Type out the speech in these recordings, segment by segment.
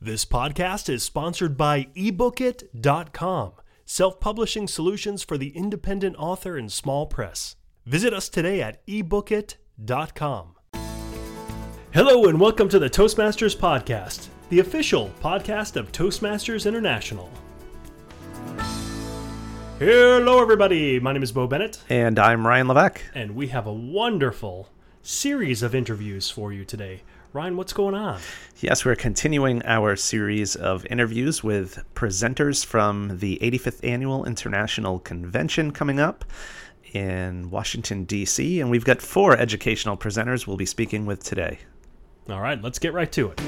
This podcast is sponsored by ebookit.com, self-publishing solutions for the independent author and small press. Visit us today at ebookit.com. Hello and welcome to the Toastmasters Podcast, the official podcast of Toastmasters International. Hello everybody, my name is Bo Bennett. And I'm Ryan Levesque. And we have a wonderful series of interviews for you today. Ryan, what's going on? Yes, we're continuing our series of interviews with presenters from the 85th Annual International Convention coming up in Washington, D.C., and we've got 4 educational presenters we'll be speaking with today. All right, let's get right to it.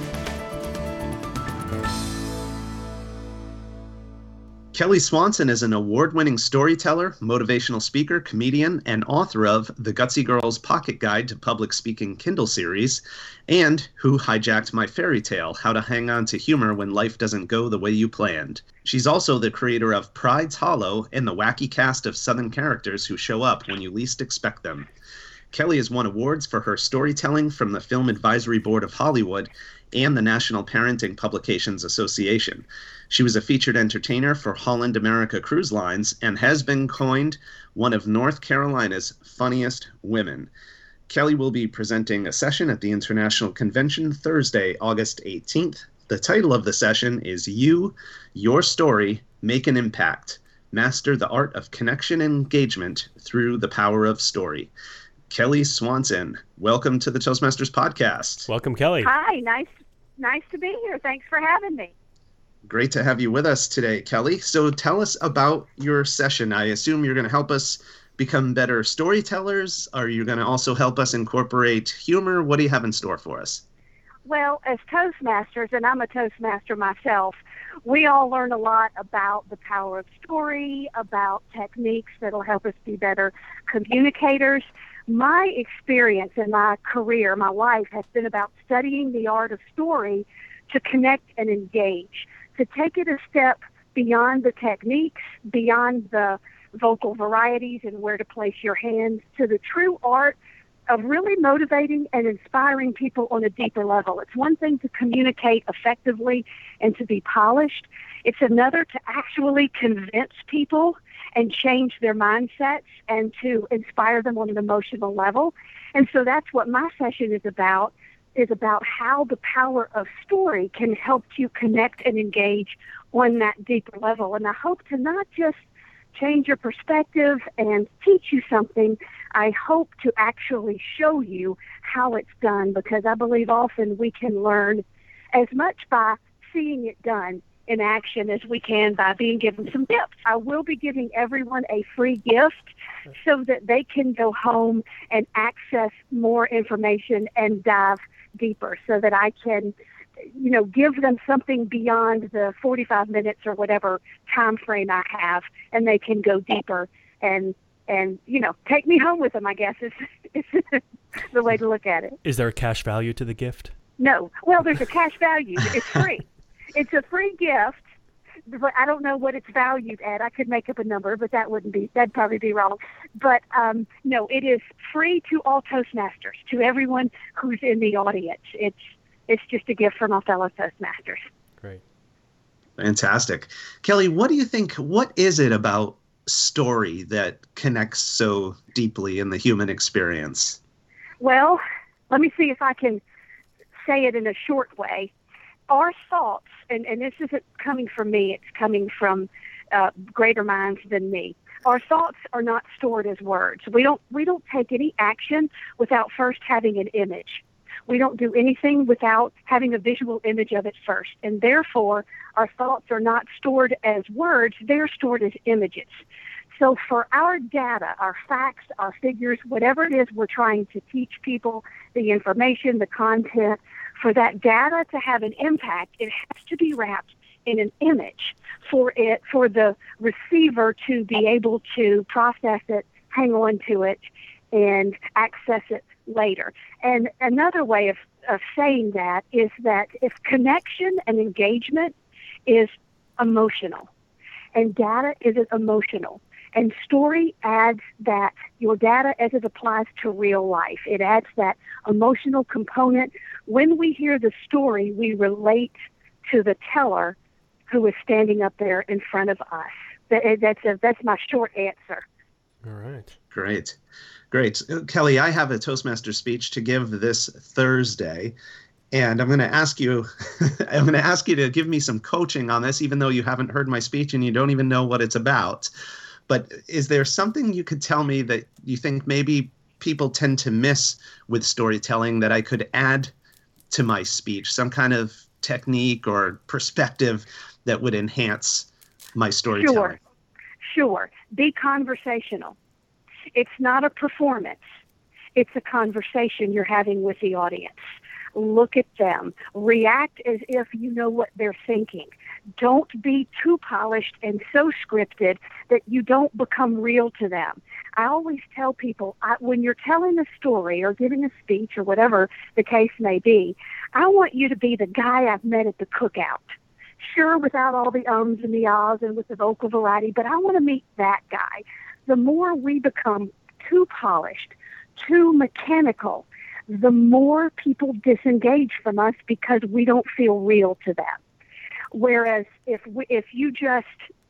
Kelly Swanson is an award-winning storyteller, motivational speaker, comedian, and author of The Gutsy Girl's Pocket Guide to Public Speaking Kindle series, and Who Hijacked My Fairy Tale, How to Hang On to Humor When Life Doesn't Go the Way You Planned. She's also the creator of Pride's Hollow and the wacky cast of Southern characters who show up when you least expect them. Kelly has won awards for her storytelling from the Film Advisory Board of Hollywood and the National Parenting Publications Association. She was a featured entertainer for Holland America Cruise Lines and has been coined one of North Carolina's funniest women. Kelly will be presenting a session at the International Convention Thursday, August 18th. The title of the session is You, Your Story, Make an Impact. Master the Art of Connection and Engagement Through the Power of Story. Kelly Swanson, welcome to the Toastmasters Podcast. Welcome, Kelly. Hi, nice to be here. Thanks for having me. Great to have you with us today, Kelly. So tell us about your session. I assume you're going to help us become better storytellers. Are you going to also help us incorporate humor? What do you have in store for us? Well, as Toastmasters, and I'm a Toastmaster myself, we all learn a lot about the power of story, about techniques that'll help us be better communicators. My experience in my career, my life, has been about studying the art of story to connect and engage, to take it a step beyond the techniques, beyond the vocal varieties and where to place your hands, to the true art of really motivating and inspiring people on a deeper level. It's one thing to communicate effectively and to be polished. It's another to actually convince people and change their mindsets and to inspire them on an emotional level. And so that's what my session is about how the power of story can help you connect and engage on that deeper level. And I hope to not just change your perspective and teach you something, I hope to actually show you how it's done, because I believe often we can learn as much by seeing it done in action as we can by being given some gifts. I will be giving everyone a free gift so that they can go home and access more information and dive deeper, so that I can, give them something beyond the 45 minutes or whatever time frame I have, and they can go deeper and take me home with them, I guess is the way to look at it. Is there a cash value to the gift? No. Well, there's a cash value. It's free. It's a free gift, but I don't know what it's valued at. I could make up a number, but that'd probably be wrong. But no, it is free to all Toastmasters, to everyone who's in the audience. It's just a gift from my fellow Toastmasters. Great. Fantastic. Kelly, what do you think, what is it about story that connects so deeply in the human experience? Well, let me see if I can say it in a short way. Our thoughts, and this isn't coming from me, it's coming from greater minds than me. Our thoughts are not stored as words. We don't take any action without first having an image. We don't do anything without having a visual image of it first. And therefore, our thoughts are not stored as words, they're stored as images. So for our data, our facts, our figures, whatever it is we're trying to teach people, the information, the content, for that data to have an impact, it has to be wrapped in an image for the receiver to be able to process it, hang on to it, and access it later. And another way of saying that is that if connection and engagement is emotional and data isn't emotional, and story adds that, your data as it applies to real life, it adds that emotional component. When we hear the story, we relate to the teller who is standing up there in front of us. That's my short answer. All right. Great. Kelly, I have a Toastmaster speech to give this Thursday, and I'm going to ask you to give me some coaching on this, even though you haven't heard my speech and you don't even know what it's about. But is there something you could tell me that you think maybe people tend to miss with storytelling that I could add to my speech? Some kind of technique or perspective that would enhance my storytelling? Sure. Be conversational. It's not a performance. It's a conversation you're having with the audience. Look at them. React as if you know what they're thinking. Don't be too polished and so scripted that you don't become real to them. I always tell people, when you're telling a story or giving a speech or whatever the case may be, I want you to be the guy I've met at the cookout. Sure, without all the ums and the ahs and with the vocal variety, but I want to meet that guy. The more we become too polished, too mechanical, the more people disengage from us because we don't feel real to them. Whereas if you just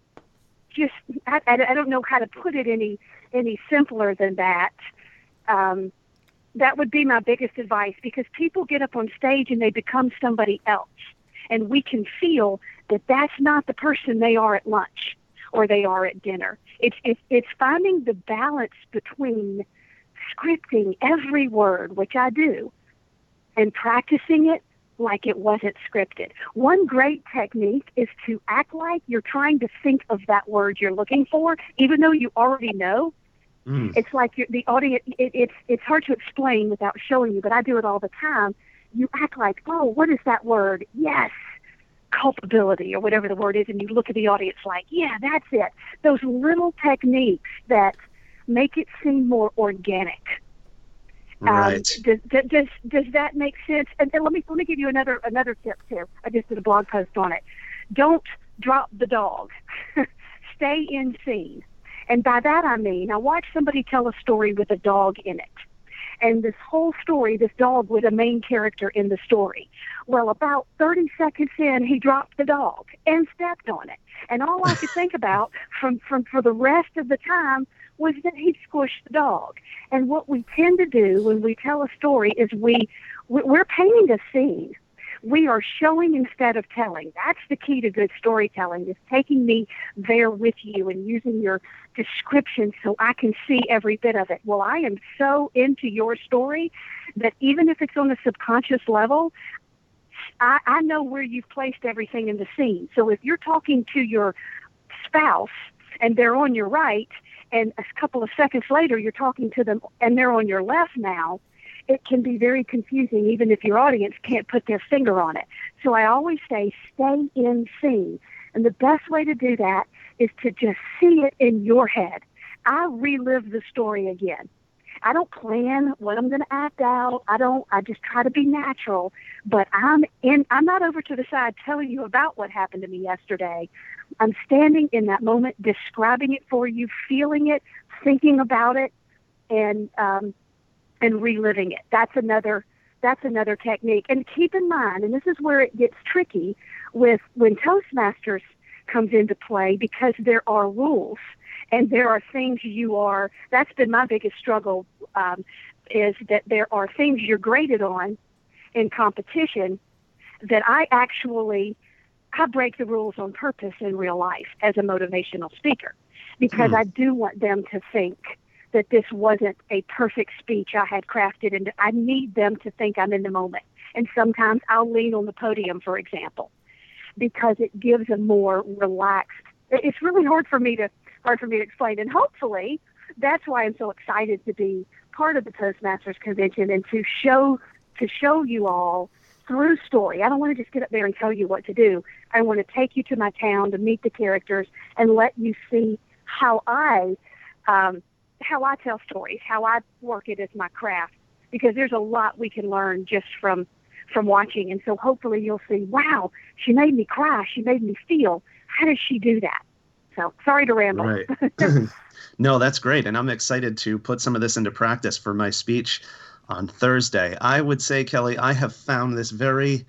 I don't know how to put it any simpler than that. That would be my biggest advice, because people get up on stage and they become somebody else, and we can feel that that's not the person they are at lunch or they are at dinner. It's finding the balance between scripting every word, which I do, and practicing it like it wasn't scripted. One great technique is to act like you're trying to think of that word you're looking for, even though you already know. It's like the audience, it's hard to explain without showing you, but I do it all the time. You act like, oh, what is that word? Yes, culpability or whatever the word is, and you look at the audience like, yeah, that's it. Those little techniques that make it seem more organic. Right. Does that make sense? And let me give you another tip too. I just did a blog post on it. Don't drop the dog. Stay in scene. And by that I mean, I watched somebody tell a story with a dog in it. And this whole story, this dog was a main character in the story. Well, about 30 seconds in, he dropped the dog and stepped on it. And all I could think about for the rest of the time was that he'd squished the dog. And what we tend to do when we tell a story is we're painting a scene. We are showing instead of telling. That's the key to good storytelling, is taking me there with you and using your description so I can see every bit of it. Well, I am so into your story that even if it's on a subconscious level, I know where you've placed everything in the scene. So if you're talking to your spouse and they're on your right, and a couple of seconds later you're talking to them and they're on your left now, it can be very confusing even if your audience can't put their finger on it. So I always say stay in scene. And the best way to do that is to just see it in your head. I relive the story again. I don't plan what I'm going to act out. I just try to be natural, but I'm not over to the side telling you about what happened to me yesterday. I'm standing in that moment, describing it for you, feeling it, thinking about it, and reliving it. That's another technique. And keep in mind, and this is where it gets tricky with when Toastmasters comes into play, because there are rules and there are things that's been my biggest struggle, is that there are things you're graded on in competition that I break the rules on purpose in real life as a motivational speaker, because I do want them to think that this wasn't a perfect speech I had crafted, and I need them to think I'm in the moment. And sometimes I'll lean on the podium, for example, because it gives a more relaxed. It's really hard for me to explain, and hopefully that's why I'm so excited to be part of the Toastmasters Convention and to show you all through story. I don't want to just get up there and tell you what to do. I want to take you to my town to meet the characters and let you see how I tell stories, how I work it as my craft, because there's a lot we can learn just from watching. And so hopefully you'll see, wow, she made me cry. She made me feel. How does she do that? So sorry to ramble. Right. No, that's great. And I'm excited to put some of this into practice for my speech on Thursday. I would say, Kelly, I have found this very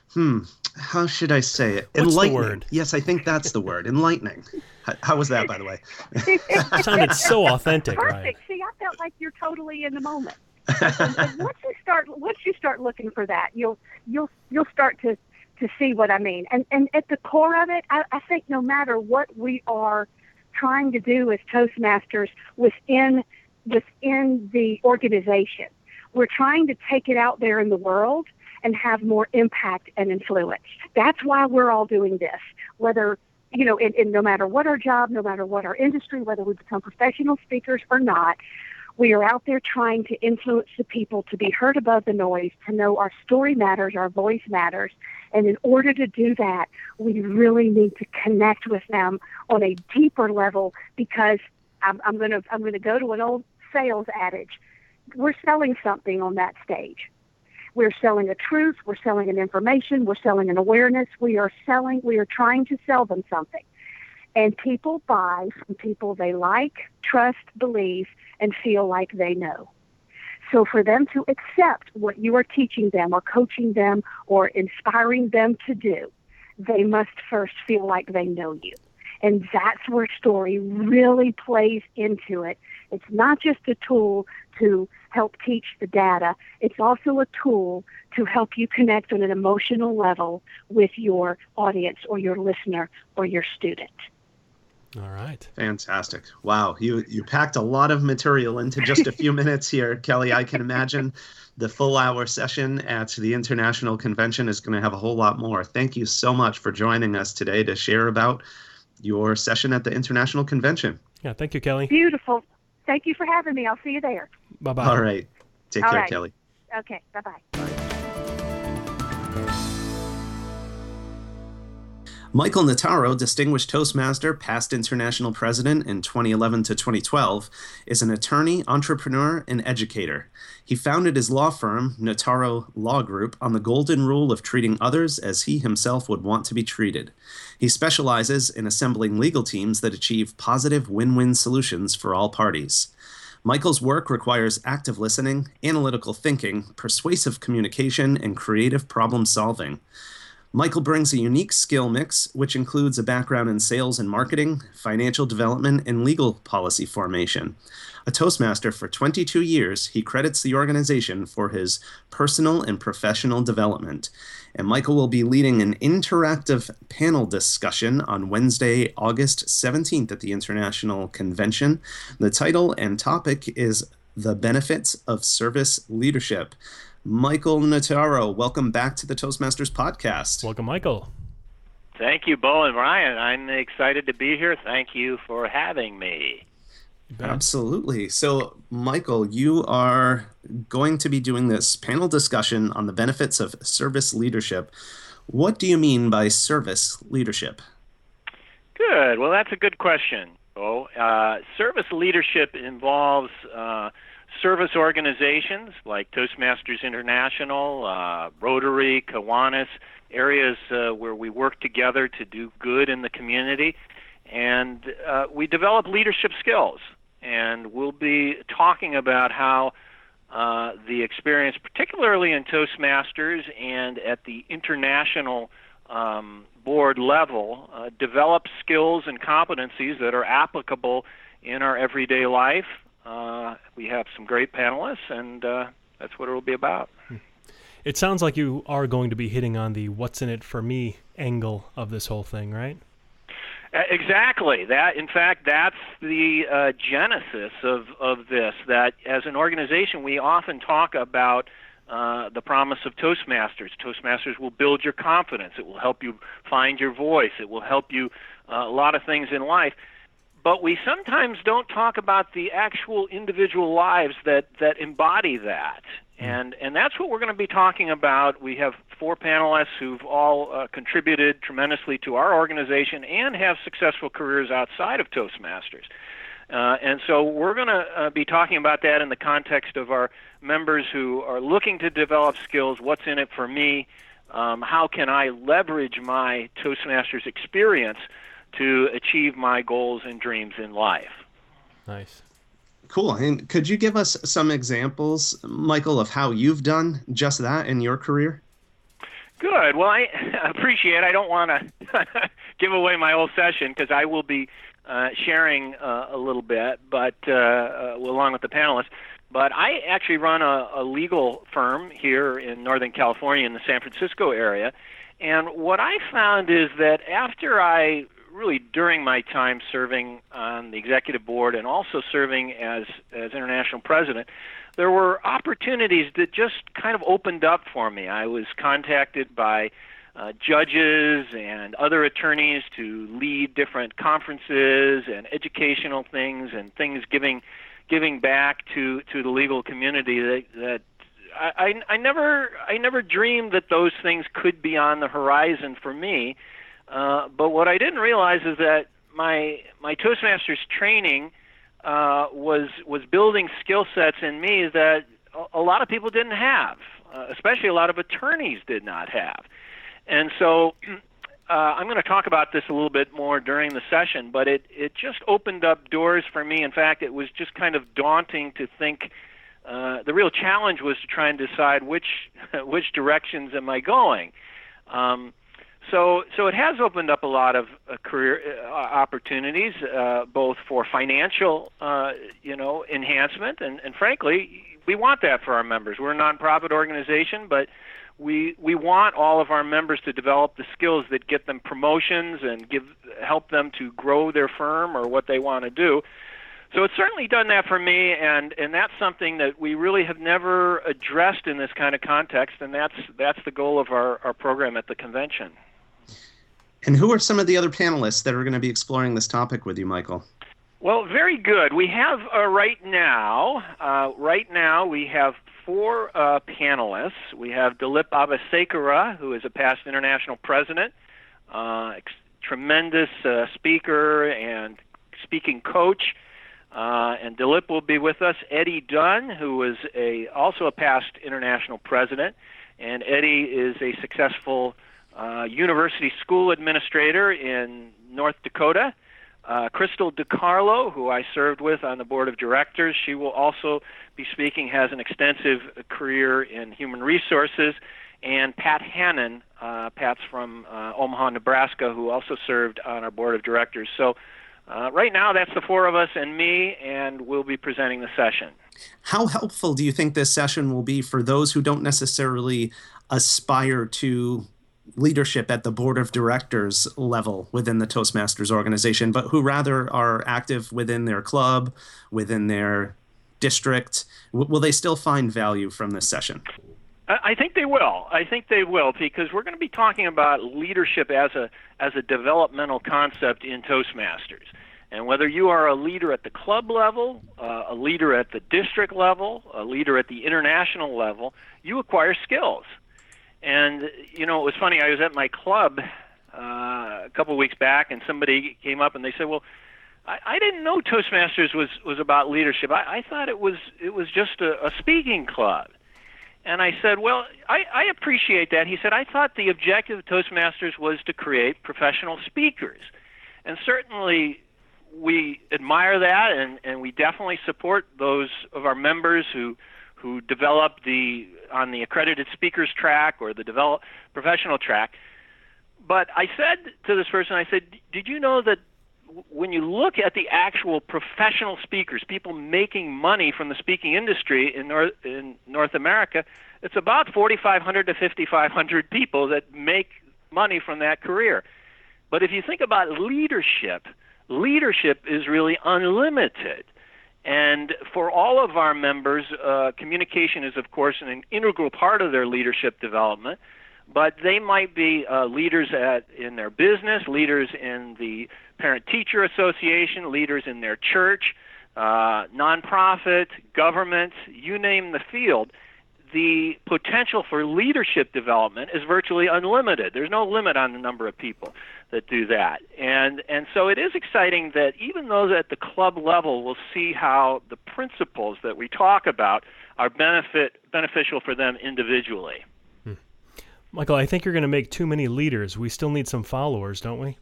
How should I say it? What's the Enlightening. word? Yes, I think that's the word. Enlightening. How was that, by the way? It sounded so authentic, Perfect. Ryan. See, I felt like you're totally in the moment. And once you start looking for that, you'll start to see what I mean. And at the core of it, I think no matter what we are trying to do as Toastmasters within the organization, we're trying to take it out there in the world and have more impact and influence. That's why we're all doing this, whether, in no matter what our job, no matter what our industry, whether we become professional speakers or not, we are out there trying to influence the people to be heard above the noise, to know our story matters, our voice matters. And in order to do that, we really need to connect with them on a deeper level, because I'm going to go to an old sales adage. We're selling something on that stage. We're selling a truth. We're selling an information. We're selling an awareness. We are trying to sell them something. And people buy from people they like, trust, believe, and feel like they know. So for them to accept what you are teaching them or coaching them or inspiring them to do, they must first feel like they know you. And that's where story really plays into it. It's not just a tool to help teach the data. It's also a tool to help you connect on an emotional level with your audience or your listener or your student. All right. Fantastic. Wow. You packed a lot of material into just a few minutes here, Kelly. I can imagine the full hour session at the International Convention is going to have a whole lot more. Thank you so much for joining us today to share about your session at the International Convention. Yeah, thank you, Kelly. Beautiful. Thank you for having me. I'll see you there. Bye-bye. All right. Take care, Kelly. Okay. Bye-bye. Michael Notaro, Distinguished Toastmaster, past international president in 2011 to 2012, is an attorney, entrepreneur, and educator. He founded his law firm, Notaro Law Group, on the golden rule of treating others as he himself would want to be treated. He specializes in assembling legal teams that achieve positive win-win solutions for all parties. Michael's work requires active listening, analytical thinking, persuasive communication, and creative problem solving. Michael brings a unique skill mix, which includes a background in sales and marketing, financial development, and legal policy formation. A Toastmaster for 22 years, he credits the organization for his personal and professional development. And Michael will be leading an interactive panel discussion on Wednesday, August 17th at the International Convention. The title and topic is The Benefits of Service Leadership. Michael Notaro, welcome back to the Toastmasters podcast. Welcome, Michael. Thank you, Bo and Ryan. I'm excited to be here. Thank you for having me. Absolutely. So, Michael, you are going to be doing this panel discussion on the benefits of service leadership. What do you mean by service leadership? Good. Well, that's a good question, Bo. Service leadership involves service organizations like Toastmasters International, Rotary, Kiwanis, areas where we work together to do good in the community. And we develop leadership skills. And we'll be talking about how the experience, particularly in Toastmasters and at the international board level, develops skills and competencies that are applicable in our everyday life. We have some great panelists, and that's what it will be about. It sounds like you are going to be hitting on the what's in it for me angle of this whole thing, right? Exactly. In fact, that's the genesis of this, that as an organization, we often talk about the promise of Toastmasters. Toastmasters will build your confidence. It will help you find your voice. It will help you a lot of things in life. But we sometimes don't talk about the actual individual lives that embody that. And that's what we're going to be talking about. We have 4 panelists who've all contributed tremendously to our organization and have successful careers outside of Toastmasters. And so we're going to be talking about that in the context of our members who are looking to develop skills. What's in it for me? How can I leverage my Toastmasters experience to achieve my goals and dreams in life? Nice. Cool. And could you give us some examples, Michael, of how you've done just that in your career? Good. Well, I appreciate it. I don't want to give away my whole session because I will be sharing a little bit, but along with the panelists. But I actually run a legal firm here in Northern California in the San Francisco area. And what I found is that during my time serving on the executive board and also serving as international president, there were opportunities that just kind of opened up for me. I was contacted by judges and other attorneys to lead different conferences and educational things and things giving back to the legal community that I never dreamed that those things could be on the horizon for me. But what I didn't realize is that my Toastmasters training was building skill sets in me that a lot of people didn't have, especially a lot of attorneys did not have. And so I'm going to talk about this a little bit more during the session, but it just opened up doors for me. In fact, it was just kind of daunting to think. The real challenge was to try and decide which directions am I going. So it has opened up a lot of career opportunities, both for financial, enhancement, and frankly, we want that for our members. We're a nonprofit organization, but we want all of our members to develop the skills that get them promotions and help them to grow their firm or what they want to do. So it's certainly done that for me, and that's something that we really have never addressed in this kind of context, and that's the goal of our program at the convention. And who are some of the other panelists that are going to be exploring this topic with you, Michael? Well, very good. We have right now we have 4 panelists. We have Dilip Avasekara, who is a past international president, tremendous speaker and speaking coach. And Dilip will be with us. Eddie Dunn, who is also a past international president, and Eddie is a successful university school administrator in North Dakota. Crystal DiCarlo, who I served with on the board of directors, she will also be speaking, has an extensive career in human resources. And Pat Hannon, Pat's from Omaha, Nebraska, who also served on our board of directors. So right now, that's the 4 of us and me, and we'll be presenting the session. How helpful do you think this session will be for those who don't necessarily aspire to leadership at the board of directors level within the Toastmasters organization, but who rather are active within their club, within their district? Will they still find value from this session? I think they will. Because we're going to be talking about leadership as a developmental concept in Toastmasters. And whether you are a leader at the club level, a leader at the district level, a leader at the international level, you acquire skills. And, it was funny, I was at my club a couple of weeks back, and somebody came up and they said, well, I didn't know Toastmasters was about leadership. I thought it was just a speaking club. And I said, well, I appreciate that. He said, I thought the objective of Toastmasters was to create professional speakers. And certainly we admire that, and we definitely support those of our members who develop on the accredited speakers track or the professional track. But I said to this person, I said, did you know that when you look at the actual professional speakers, people making money from the speaking industry in North America, it's about 4,500 to 5,500 people that make money from that career. But if you think about leadership is really unlimited. And for all of our members, communication is, of course, an integral part of their leadership development. But they might be leaders in their business, leaders in the Parent-Teacher Association, leaders in their church, nonprofit, government, you name the field. The potential for leadership development is virtually unlimited. There's no limit on the number of people that do that. And so it is exciting that even those at the club level will see how the principles that we talk about are beneficial for them individually. Michael, I think you're going to make too many leaders. We still need some followers, don't we?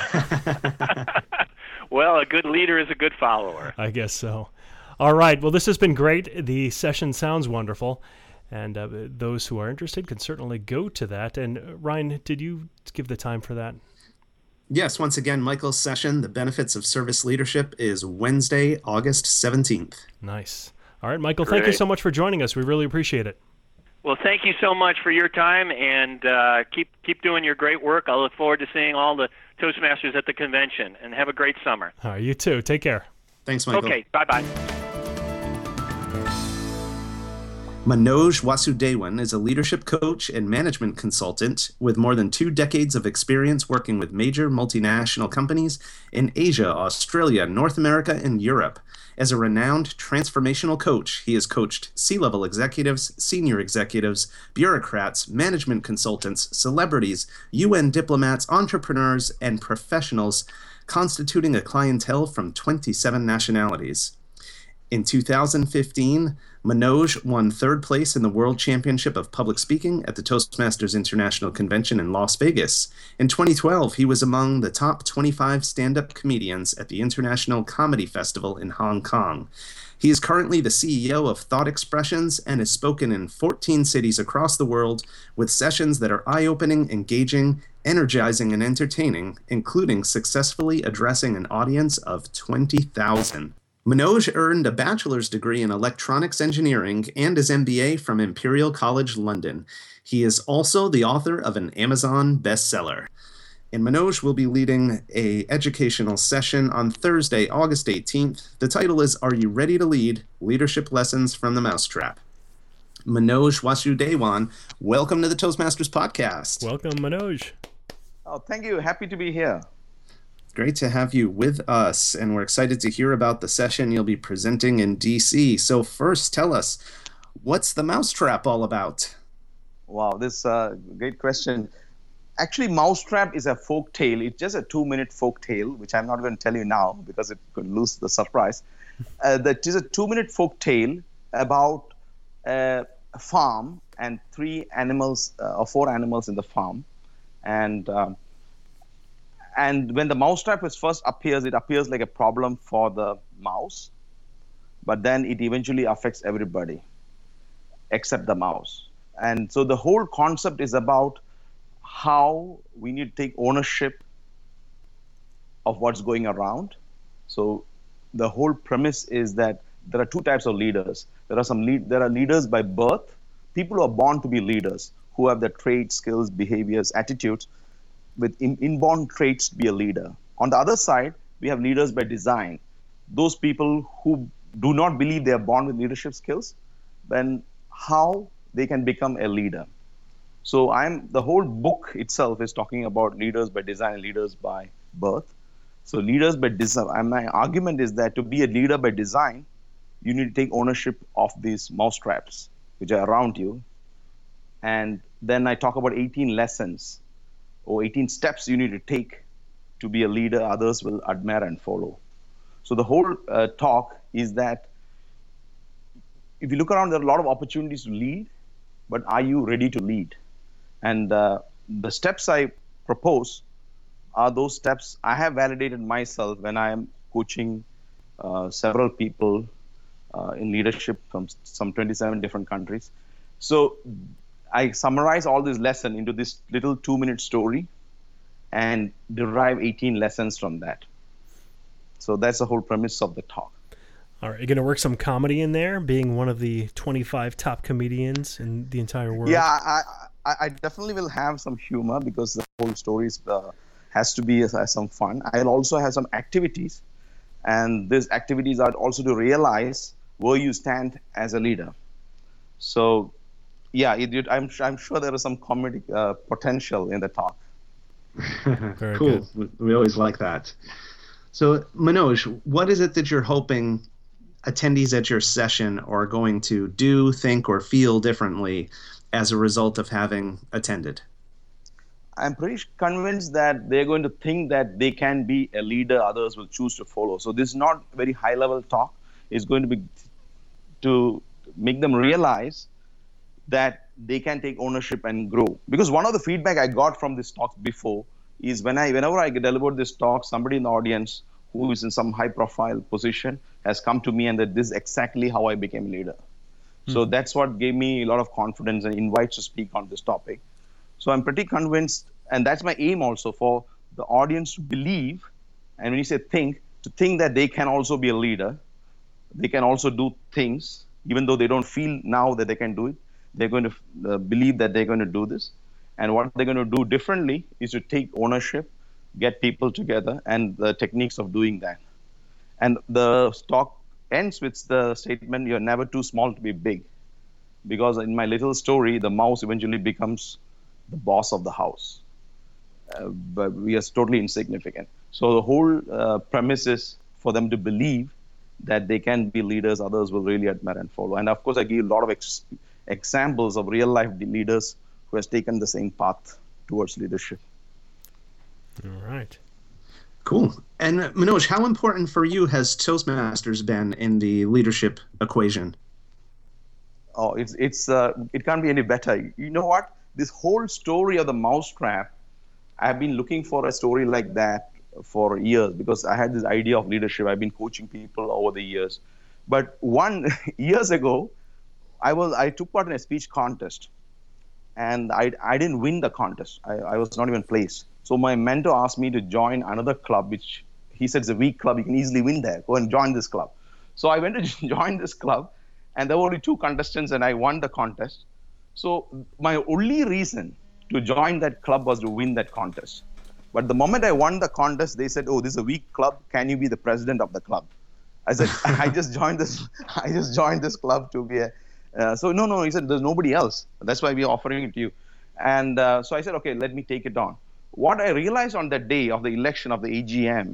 Well, a good leader is a good follower. I guess so. All right. Well, this has been great. The session sounds wonderful. And those who are interested can certainly go to that. And Ryan, did you give the time for that? Yes, once again, Michael's session, The Benefits of Service Leadership, is Wednesday, August 17th. Nice. All right, Michael, Thank you so much for joining us. We really appreciate it. Well, thank you so much for your time, and keep doing your great work. I look forward to seeing all the Toastmasters at the convention, and have a great summer. All right, you too. Take care. Thanks, Michael. Okay, bye-bye. Manoj Vasudevan is a leadership coach and management consultant with more than 2 decades of experience working with major multinational companies in Asia, Australia, North America, and Europe. As a renowned transformational coach, he has coached C-level executives, senior executives, bureaucrats, management consultants, celebrities, UN diplomats, entrepreneurs, and professionals, constituting a clientele from 27 nationalities. In 2015, Manoj won 3rd place in the World Championship of Public Speaking at the Toastmasters International Convention in Las Vegas. In 2012, he was among the top 25 stand-up comedians at the International Comedy Festival in Hong Kong. He is currently the CEO of Thought Expressions and has spoken in 14 cities across the world with sessions that are eye-opening, engaging, energizing, and entertaining, including successfully addressing an audience of 20,000. Manoj earned a bachelor's degree in electronics engineering and his MBA from Imperial College London. He is also the author of an Amazon bestseller. And Manoj will be leading an educational session on Thursday, August 18th. The title is Are You Ready to Lead? Leadership Lessons from the Mousetrap. Manoj Vasudevan, welcome to the Toastmasters podcast. Welcome, Manoj. Oh, thank you. Happy to be here. Great to have you with us, and we're excited to hear about the session you'll be presenting in DC. So first, tell us, what's the Mousetrap all about? Wow, this is a great question. Actually, Mousetrap is a folk tale. It's just a 2-minute folk tale, which I'm not going to tell you now because it could lose the surprise. That is a 2-minute folk tale about a farm and 3 animals or 4 animals in the farm. And when the mousetrap first appears, it appears like a problem for the mouse, but then it eventually affects everybody except the mouse. And so the whole concept is about how we need to take ownership of what's going around. So the whole premise is that there are 2 types of leaders. There are leaders by birth, people who are born to be leaders, who have the traits, skills, behaviors, attitudes, with inborn traits to be a leader. On the other side, we have leaders by design. Those people who do not believe they are born with leadership skills, then how they can become a leader. So the whole book itself is talking about leaders by design and leaders by birth. So leaders by design, and my argument is that to be a leader by design, you need to take ownership of these mousetraps, which are around you. And then I talk about 18 lessons or 18 steps you need to take to be a leader others will admire and follow. So the whole talk is that if you look around, there are a lot of opportunities to lead, but are you ready to lead? And the steps I propose are those steps I have validated myself when I am coaching several people in leadership from some 27 different countries. So I summarize all this lesson into this little 2-minute story and derive 18 lessons from that. So that's the whole premise of the talk. All right, you're going to work some comedy in there, being one of the 25 top comedians in the entire world? Yeah, I definitely will have some humor because the whole story has to be some fun. I'll also have some activities, and these activities are also to realize where you stand as a leader. So yeah, I'm sure there is some comedic potential in the talk. Very Cool. good. We always like that. So, Manoj, what is it that you're hoping attendees at your session are going to do, think, or feel differently as a result of having attended? I'm pretty convinced that they're going to think that they can be a leader others will choose to follow. So this is not very high-level talk. It's going to be to make them realize that they can take ownership and grow. Because one of the feedback I got from this talk before is whenever I deliver this talk, somebody in the audience who is in some high-profile position has come to me and that this is exactly how I became a leader. So that's what gave me a lot of confidence and invites to speak on this topic. So I'm pretty convinced, and that's my aim also, for the audience to believe, and when you say think, to think that they can also be a leader. They can also do things, even though they don't feel now that they can do it. They're going to believe that they're going to do this. And what they're going to do differently is to take ownership, get people together, and the techniques of doing that. And the talk ends with the statement, you're never too small to be big. Because in my little story, the mouse eventually becomes the boss of the house. But we are totally insignificant. So the whole premise is for them to believe that they can be leaders others will really admire and follow. And of course, I give a lot of examples of real life leaders who has taken the same path towards leadership. All right. Cool. And Manoj, how important for you has Toastmasters been in the leadership equation? Oh, it can't be any better. You know what? This whole story of the mousetrap, I've been looking for a story like that for years because I had this idea of leadership. I've been coaching people over the years. But years ago, I took part in a speech contest, and I didn't win the contest. I was not even placed. So my mentor asked me to join another club, which he said is a weak club. You can easily win there. Go and join this club. So I went to join this club, and there were only 2 contestants, and I won the contest. So my only reason to join that club was to win that contest. But the moment I won the contest, they said, "Oh, this is a weak club. Can you be the president of the club?" I said, "I just joined this club to be a." So no, he said, "There's nobody else. That's why we're offering it to you." And so I said, "Okay, let me take it on." What I realized on that day of the election of the AGM,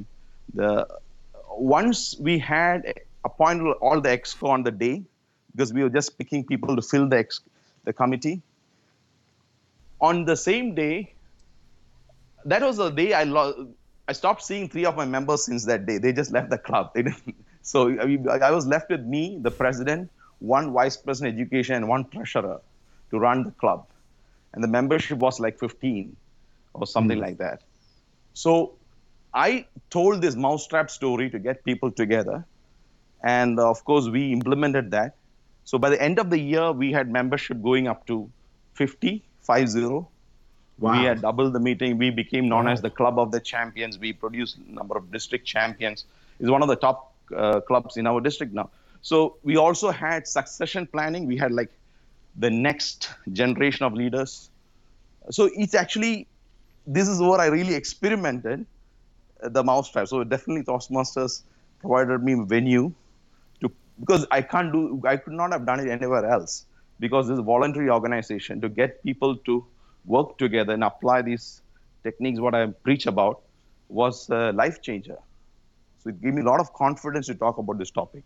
once we had appointed all the exco on the day, because we were just picking people to fill the committee. On the same day, that was the day I stopped seeing 3 of my members since that day. They just left the club. They didn't. So I was left with me, the president, 1 vice president education, and 1 treasurer to run the club. And the membership was like 15 or something like that. So I told this mousetrap story to get people together. And of course, we implemented that. So by the end of the year, we had membership going up to 50. Wow. We had doubled the meeting. We became known as the Club of the Champions. We produced a number of district champions. It's one of the top clubs in our district now. So we also had succession planning. We had like the next generation of leaders. So it's actually, this is where I really experimented the mousetrap. So definitely Toastmasters provided me a venue because I could not have done it anywhere else. Because this is a voluntary organization to get people to work together and apply these techniques, what I preach about, was a life changer. So it gave me a lot of confidence to talk about this topic.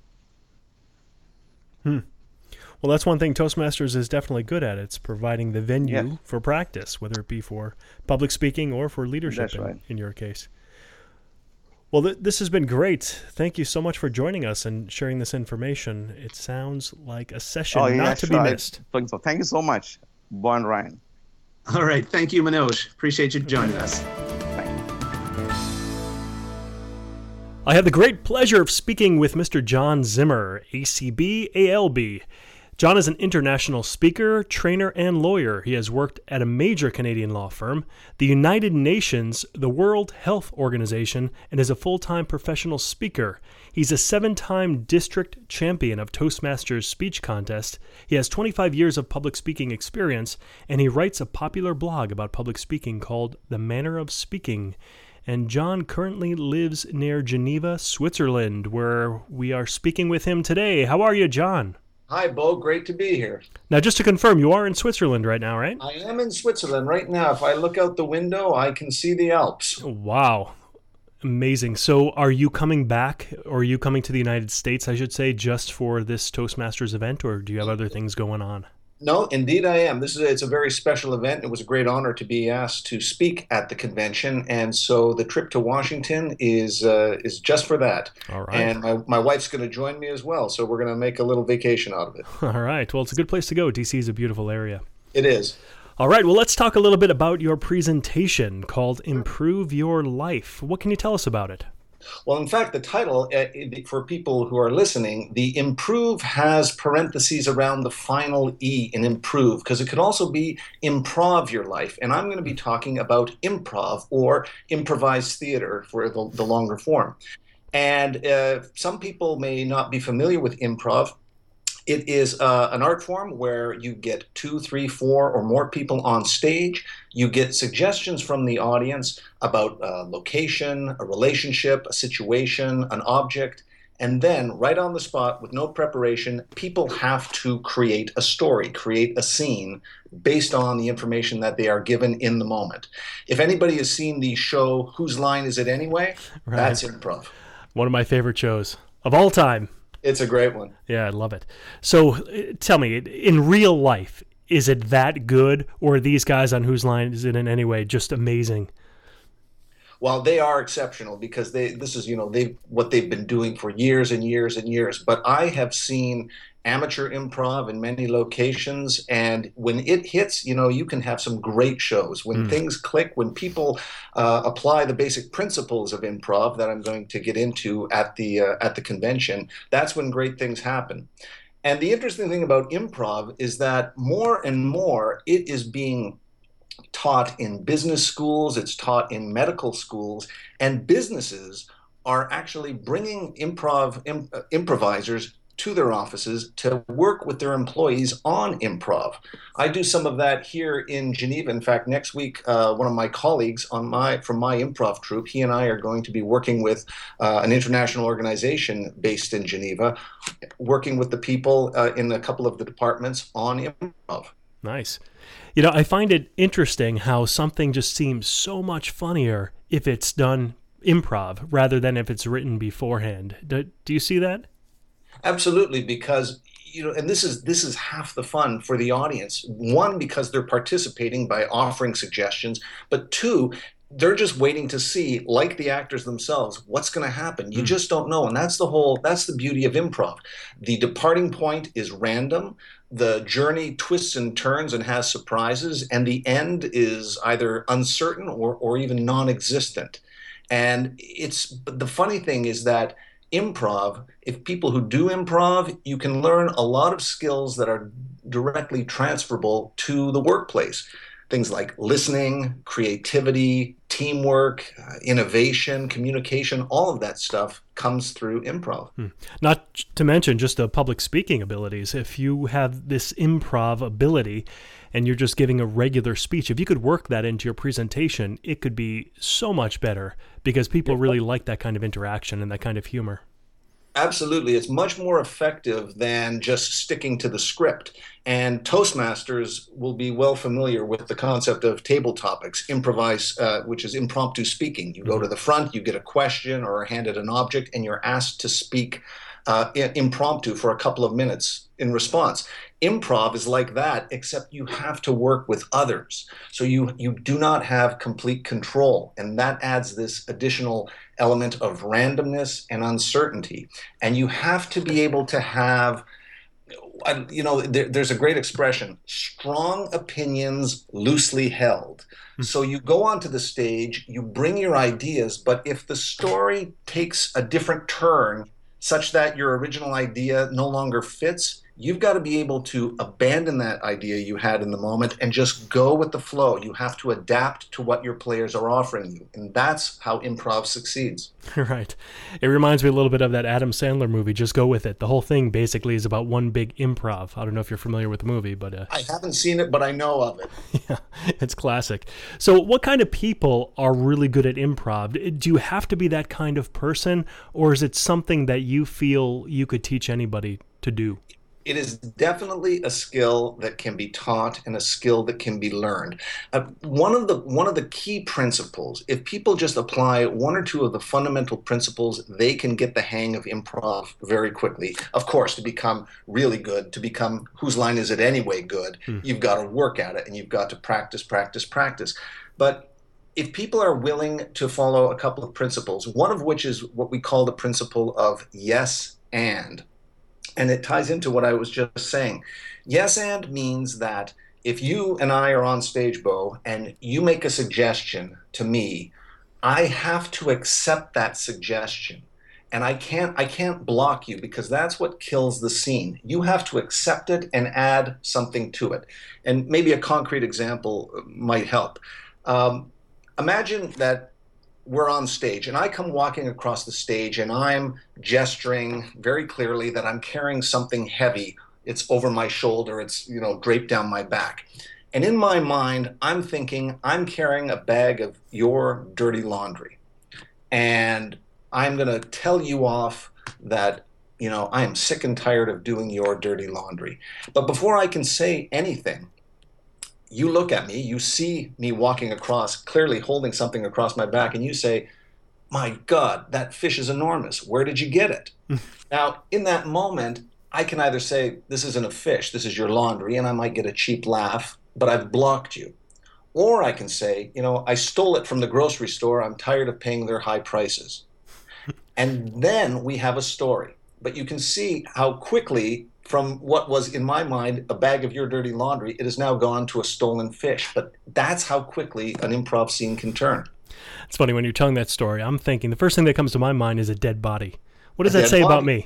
Well, that's one thing Toastmasters is definitely good at. It's providing the venue for practice, whether it be for public speaking or for leadership in your case. Well, this has been great. Thank you so much for joining us and sharing this information. It sounds like a session not to be missed. So thank you so much, Bo and Ryan. All right. Thank you, Manoj. Appreciate you joining us. Thank you. I had the great pleasure of speaking with Mr. John Zimmer, ACB, ALB. John is an international speaker, trainer, and lawyer. He has worked at a major Canadian law firm, the United Nations, the World Health Organization, and is a full-time professional speaker. He's a 7-time district champion of Toastmasters speech contest. He has 25 years of public speaking experience, and he writes a popular blog about public speaking called The Manner of Speaking. And John currently lives near Geneva, Switzerland, where we are speaking with him today. How are you, John? Hi, Bo. Great to be here. Now, just to confirm, you are in Switzerland right now, right? I am in Switzerland right now. If I look out the window, I can see the Alps. Wow. Amazing. So are you coming back, or are you coming to the United States, I should say, just for this Toastmasters event, or do you have other things going on? No, indeed I am. It's a very special event. It was a great honor to be asked to speak at the convention, and so the trip to Washington is just for that. All right. And my wife's going to join me as well, so we're going to make a little vacation out of it. All right. Well, it's a good place to go. DC is a beautiful area. It is. All right. Well, let's talk a little bit about your presentation called Improve Your Life. What can you tell us about it? Well, in fact, the title, for people who are listening, the improve has parentheses around the final E in improve, because it could also be improv your life. And I'm going to be talking about improv, or improvised theater for the longer form. And some people may not be familiar with improv. It is an art form where you get 2, 3, 4, or more people on stage. You get suggestions from the audience about a location, a relationship, a situation, an object, and then right on the spot, with no preparation, people have to create a story, create a scene based on the information that they are given in the moment. If anybody has seen the show Whose Line Is It Anyway? Right. That's improv. One of my favorite shows of all time. It's a great one. Yeah, I love it. So tell me, in real life, is it that good, or are these guys on Whose Line Is It in any way just amazing? Well, they are exceptional, because this is what they've been doing for years and years and years. But I have seen amateur improv in many locations, and when it hits, you can have some great shows. When things click, when people apply the basic principles of improv that I'm going to get into at the convention, that's when great things happen. And the interesting thing about improv is that more and more it is being taught in business schools, it's taught in medical schools, and businesses are actually bringing improvisers to their offices to work with their employees on improv. I do some of that here in Geneva. In fact, next week, one of my colleagues from my improv troupe, he and I are going to be working with an international organization based in Geneva, working with the people in a couple of the departments on improv. Nice. I find it interesting how something just seems so much funnier if it's done improv rather than if it's written beforehand. Do you see that? Absolutely, because and this is half the fun for the audience. One, because they're participating by offering suggestions, but two, they're just waiting to see, like the actors themselves, what's going to happen. You just don't know, and that's the beauty of improv. The departing point is random. The journey twists and turns and has surprises, and the end is either uncertain or even non-existent. And the funny thing is that improv, if people who do improv, you can learn a lot of skills that are directly transferable to the workplace. Things like listening, creativity, teamwork, innovation, communication, all of that stuff comes through improv. Not to mention just the public speaking abilities. If you have this improv ability and you're just giving a regular speech, if you could work that into your presentation, it could be so much better, because people really like that kind of interaction and that kind of humor. Absolutely. It's much more effective than just sticking to the script. And Toastmasters will be well familiar with the concept of table topics, improvise, which is impromptu speaking. You go to the front, you get a question or are handed an object, and you're asked to speak impromptu for a couple of minutes in response. Improv is like that, except you have to work with others. So you do not have complete control, and that adds this additional element of randomness and uncertainty. And you have to be able to have, there's a great expression, strong opinions loosely held. So you go onto the stage, you bring your ideas, but if the story takes a different turn such that your original idea no longer fits, you've got to be able to abandon that idea you had in the moment and just go with the flow. You have to adapt to what your players are offering you. And that's how improv succeeds. Right. It reminds me a little bit of that Adam Sandler movie, Just Go With It. The whole thing basically is about one big improv. I don't know if you're familiar with the movie, but... I haven't seen it, but I know of it. Yeah, it's classic. So what kind of people are really good at improv? Do you have to be that kind of person, or is it something that you feel you could teach anybody to do? It is definitely a skill that can be taught and a skill that can be learned. One of the key principles, if people just apply one or two of the fundamental principles, they can get the hang of improv very quickly. Of course, to become really good, to become Whose Line Is It Anyway good, you've got to work at it and you've got to practice. But if people are willing to follow a couple of principles, one of which is what we call the principle of yes and. And it ties into what I was just saying. Yes and means that if you and I are on stage, Bo, and you make a suggestion to me, I have to accept that suggestion. And I can't block you, because that's what kills the scene. You have to accept it and add something to it. And maybe a concrete example might help. Imagine that we're on stage and I come walking across the stage and I'm gesturing very clearly that I'm carrying something heavy. It's over my shoulder, it's, draped down my back. And in my mind, I'm thinking I'm carrying a bag of your dirty laundry. And I'm going to tell you off that, I am sick and tired of doing your dirty laundry. But before I can say anything, you look at me, you see me walking across, clearly holding something across my back, and you say, my God, that fish is enormous. Where did you get it? Now, in that moment, I can either say, this isn't a fish, this is your laundry, and I might get a cheap laugh, but I've blocked you. Or I can say, I stole it from the grocery store. I'm tired of paying their high prices. And then we have a story. But you can see how quickly, from what was in my mind a bag of your dirty laundry, it has now gone to a stolen fish. But that's how quickly an improv scene can turn. It's funny, when you're telling that story, I'm thinking the first thing that comes to my mind is a dead body. What does that say about me?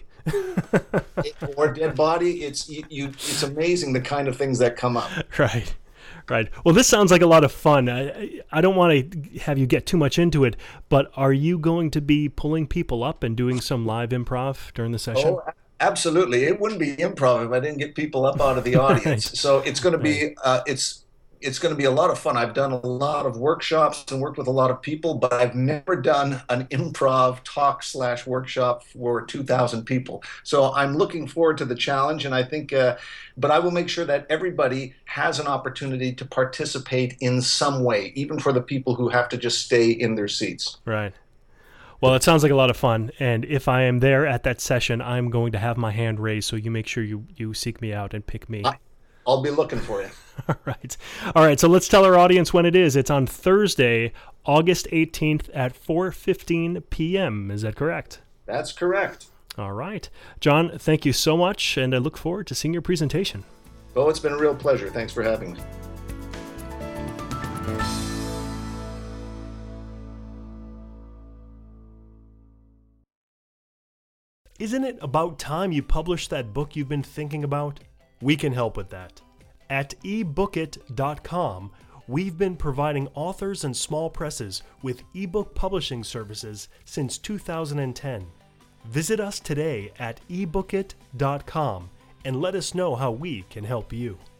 Or dead body. It's amazing the kind of things that come up. Right. Well, this sounds like a lot of fun. I don't want to have you get too much into it, but are you going to be pulling people up and doing some live improv during the session? Oh, absolutely. It wouldn't be improv if I didn't get people up out of the audience. Right. So it's going to be it's going to be a lot of fun. I've done a lot of workshops and worked with a lot of people, but I've never done an improv talk/workshop for 2,000 people. So I'm looking forward to the challenge, and I think, but I will make sure that everybody has an opportunity to participate in some way, even for the people who have to just stay in their seats. Right. Well, it sounds like a lot of fun, and if I am there at that session, I'm going to have my hand raised, so you make sure you seek me out and pick me. I'll be looking for you. All right. So let's tell our audience when it is. It's on Thursday, August 18th at 4:15 p.m. Is that correct? That's correct. All right. John, thank you so much, and I look forward to seeing your presentation. Oh, it's been a real pleasure. Thanks for having me. Isn't it about time you published that book you've been thinking about? We can help with that. At ebookit.com, we've been providing authors and small presses with ebook publishing services since 2010. Visit us today at ebookit.com and let us know how we can help you.